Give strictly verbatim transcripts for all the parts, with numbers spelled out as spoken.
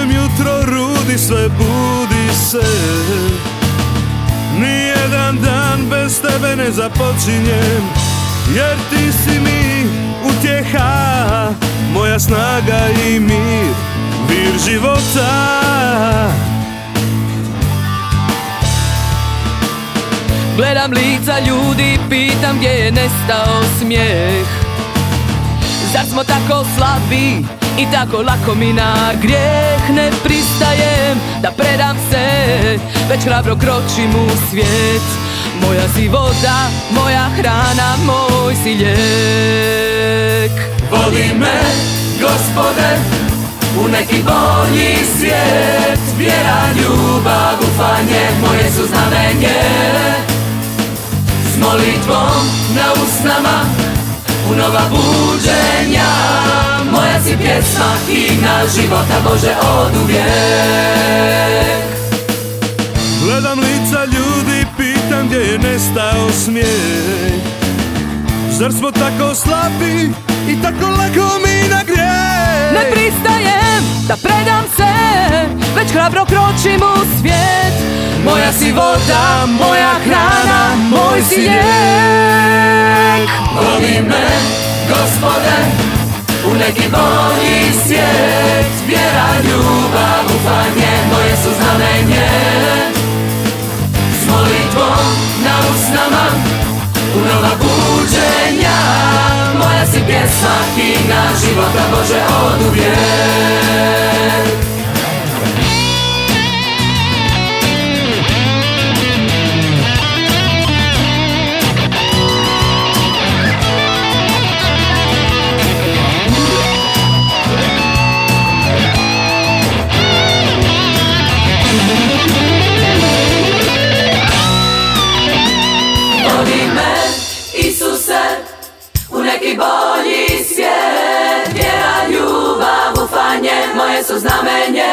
Budem jutro rudi, sve budi se. Nijedan dan bez tebe ne započinjem, jer ti si mi utjeha, moja snaga i mir, vir života. Gledam lica ljudi, pitam gdje je nestao smijeh. Zar smo tako slabi i tako lako mi na grijeh? Ne pristajem da predam se, već hrabro kročim u svijet. Moja si voda, moja hrana, moj si lijek. Vodi me, Gospode, u neki bolji svijet. Vjera, ljubav, ufanje, moje su znamenje. S molitvom na usnama, u nova buđenja. Moja si pjesma, himna života, Bože, oduvijek. Gledam lica ljudi, pitam gdje je nestao smijeh. Zar smo tako slabi i tako lako mi na grijeh? Ne pristajem da predam se, već hrabro kročim u svijet. Moja si voda, moja hrana, moj si lijek. Vodi me, Gospode, u neki bolji svijet. Vjera, ljubav, ufanje, moje su znamenje. S molitvom na usnama, u nova buđenja. Moja si pjesma, himna života, Bože, oduvijek. Vodi me, Isuse, u neki bolji svijet. Vjera, ljubav, ufanje, moje su znamenje.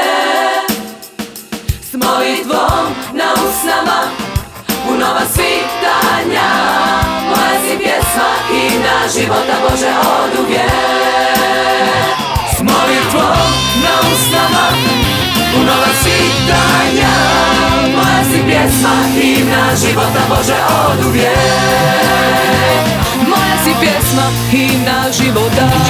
S molitvom na usnama, u nova svitanja. Moja si pjesma, himna života, Bože, oduvijek. S molitvom na usnama, u nova svitanja. Moja si pjesma, himna života, Bože, oduvijek. Moja si pjesma, himna života.